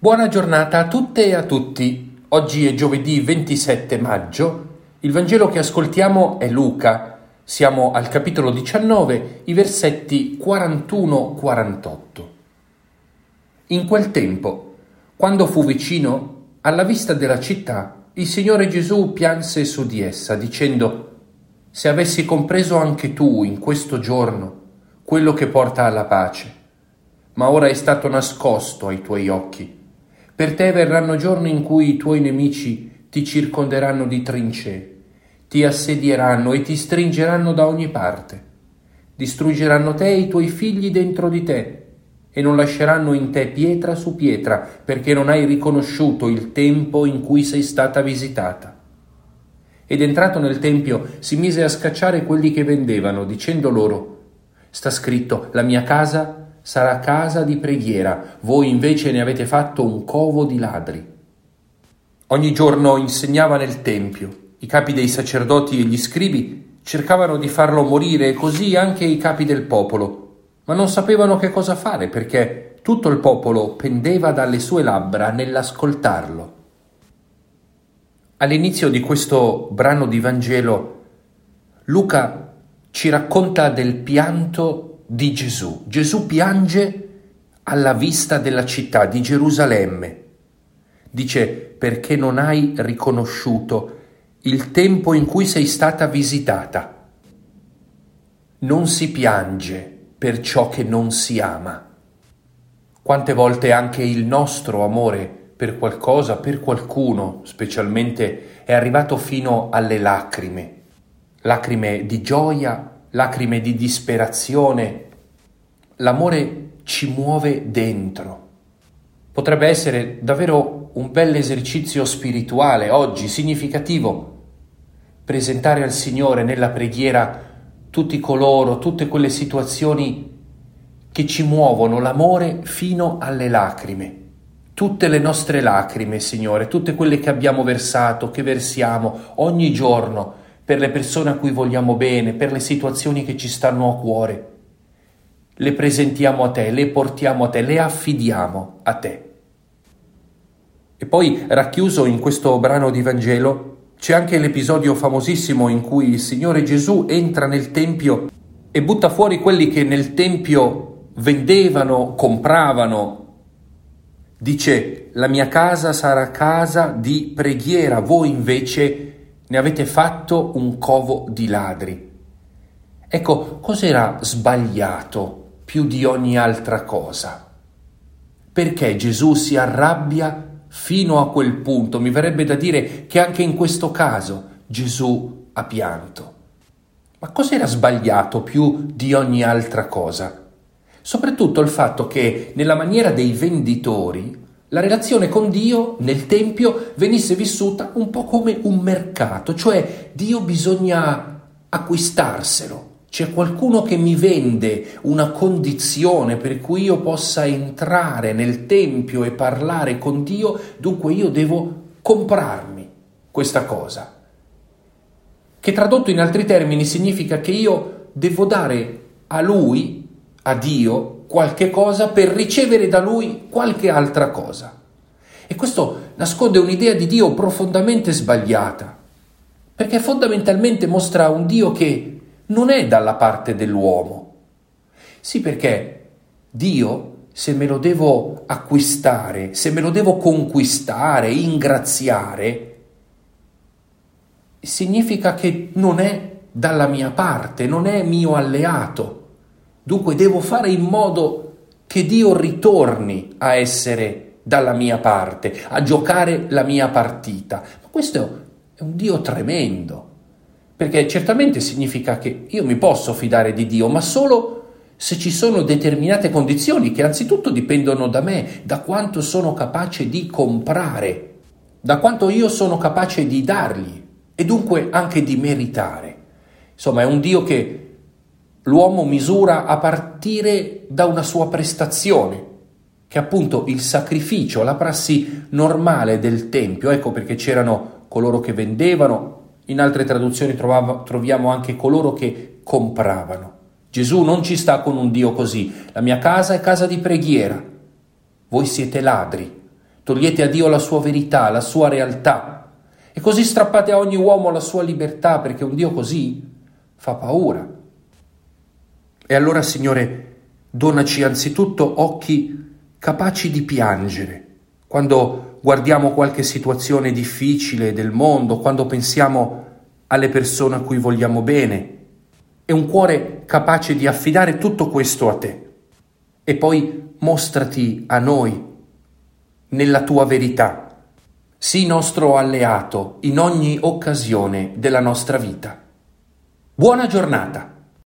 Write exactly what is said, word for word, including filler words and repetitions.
Buona giornata a tutte e a tutti. Oggi è giovedì ventisette maggio. Il Vangelo che ascoltiamo è Luca. Siamo al capitolo diciannove, i versetti quarantuno quarantotto. In quel tempo, quando fu vicino, alla vista della città, il Signore Gesù pianse su di essa, dicendo: «Se avessi compreso anche tu in questo giorno quello che porta alla pace, ma ora è stato nascosto ai tuoi occhi. Per te verranno giorni in cui i tuoi nemici ti circonderanno di trincee, ti assedieranno e ti stringeranno da ogni parte. Distruggeranno te e i tuoi figli dentro di te e non lasceranno in te pietra su pietra, perché non hai riconosciuto il tempo in cui sei stata visitata». Ed entrato nel tempio si mise a scacciare quelli che vendevano, dicendo loro: «Sta scritto, la mia casa sarà casa di preghiera, voi invece ne avete fatto un covo di ladri». Ogni giorno insegnava nel tempio. I capi dei sacerdoti e gli scribi cercavano di farlo morire, e così anche i capi del popolo, ma non sapevano che cosa fare, perché tutto il popolo pendeva dalle sue labbra nell'ascoltarlo. All'inizio di questo brano di Vangelo, Luca ci racconta del pianto di Gesù. Gesù piange alla vista della città di Gerusalemme. Dice: «Perché non hai riconosciuto il tempo in cui sei stata visitata». Non si piange per ciò che non si ama. Quante volte anche il nostro amore per qualcosa, per qualcuno specialmente, è arrivato fino alle lacrime. Lacrime di gioia, lacrime di disperazione. L'amore ci muove dentro. Potrebbe essere davvero un bel esercizio spirituale oggi, significativo, presentare al Signore nella preghiera tutti coloro, tutte quelle situazioni che ci muovono l'amore fino alle lacrime. Tutte le nostre lacrime, Signore, tutte quelle che abbiamo versato, che versiamo ogni giorno per le persone a cui vogliamo bene, per le situazioni che ci stanno a cuore. Le presentiamo a te, le portiamo a te, le affidiamo a te. E poi, racchiuso in questo brano di Vangelo, c'è anche l'episodio famosissimo in cui il Signore Gesù entra nel Tempio e butta fuori quelli che nel Tempio vendevano, compravano. Dice: «La mia casa sarà casa di preghiera, voi invece ne avete fatto un covo di ladri». Ecco, cos'era sbagliato più di ogni altra cosa? Perché Gesù si arrabbia fino a quel punto? Mi verrebbe da dire che anche in questo caso Gesù ha pianto. Ma cos'era sbagliato più di ogni altra cosa? Soprattutto il fatto che nella maniera dei venditori la relazione con Dio nel Tempio venisse vissuta un po' come un mercato, cioè Dio bisogna acquistarselo. C'è qualcuno che mi vende una condizione per cui io possa entrare nel Tempio e parlare con Dio, dunque io devo comprarmi questa cosa. Che tradotto in altri termini significa che io devo dare a Lui, a Dio, qualche cosa per ricevere da Lui qualche altra cosa. E questo nasconde un'idea di Dio profondamente sbagliata, perché fondamentalmente mostra un Dio che non è dalla parte dell'uomo. Sì, perché Dio, se me lo devo acquistare, se me lo devo conquistare, ingraziare, significa che non è dalla mia parte, non è mio alleato. Dunque devo fare in modo che Dio ritorni a essere dalla mia parte, a giocare la mia partita. Ma questo è un Dio tremendo. Perché certamente significa che io mi posso fidare di Dio, ma solo se ci sono determinate condizioni che anzitutto dipendono da me, da quanto sono capace di comprare, da quanto io sono capace di dargli e dunque anche di meritare. Insomma, è un Dio che l'uomo misura a partire da una sua prestazione, che è appunto il sacrificio, la prassi normale del Tempio. Ecco perché c'erano coloro che vendevano. In altre traduzioni trovava, troviamo anche coloro che compravano. Gesù non ci sta con un Dio così. La mia casa è casa di preghiera. Voi siete ladri. togliete a Dio la sua verità, la sua realtà, e così strappate a ogni uomo la sua libertà, perché un Dio così fa paura. E allora, Signore, donaci anzitutto occhi capaci di piangere quando guardiamo qualche situazione difficile del mondo, quando pensiamo alle persone a cui vogliamo bene, e un cuore capace di affidare tutto questo a Te. E poi mostrati a noi nella Tua verità. Sii nostro alleato in ogni occasione della nostra vita. Buona giornata!